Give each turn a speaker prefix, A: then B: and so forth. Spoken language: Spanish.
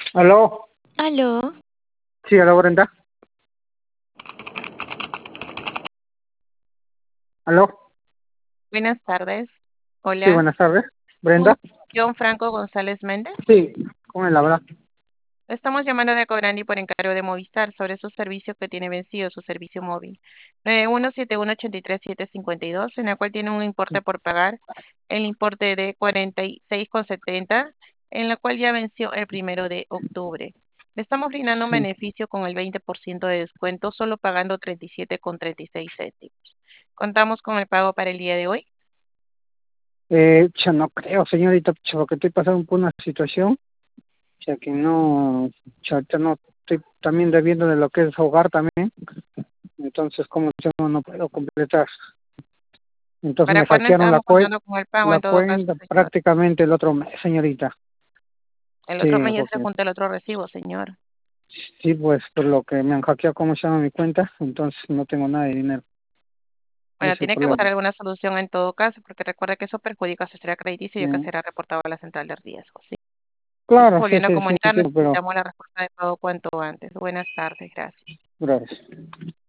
A: ¿Aló?
B: Aló,
A: Sí, aló, Brenda. ¿Aló?
B: buenas tardes.
A: Sí,
B: Hola,
A: buenas tardes.
B: con
A: ¿Brenda?
B: John Franco González Méndez.
A: Sí, con él habla.
B: Estamos llamando de Cobrandi por encargo de Movistar sobre su servicio que tiene vencido, su servicio móvil 917183-752, en el cual tiene un importe por pagar, el importe de 46,70, en la cual ya venció el 1 de octubre. Le estamos brindando un
A: Sí.
B: beneficio con el 20% de descuento, solo pagando 37,36 céntimos. Contamos con el pago para el día de hoy.
A: No creo, señorita, porque estoy pasando por una situación, ya que no, ya no estoy también debiendo de lo que es hogar también, entonces como yo no puedo completar. Entonces
B: ¿Para
A: me
B: cuándo
A: hackearon
B: estamos contando con el pago
A: la
B: en todo caso,
A: cuenta
B: señor?
A: prácticamente el otro mes, señorita.
B: El otro
A: Sí,
B: mes ya se
A: porque
B: junta el otro recibo, señor.
A: sí, pues por lo que me han hackeado, ¿cómo se llama mi cuenta? Entonces no tengo nada de dinero. Ese
B: Bueno,
A: es el
B: tiene que buscar
A: problema.
B: alguna solución en todo caso, porque recuerda que eso perjudica su historial crediticio y que
A: Sí.
B: será reportado a la central de riesgo. Sí.
A: Claro, sí,
B: Volviendo a
A: sí, sí,
B: comunicar,
A: entiendo, pero
B: necesitamos la respuesta de pago cuanto antes. Buenas tardes, gracias.
A: gracias.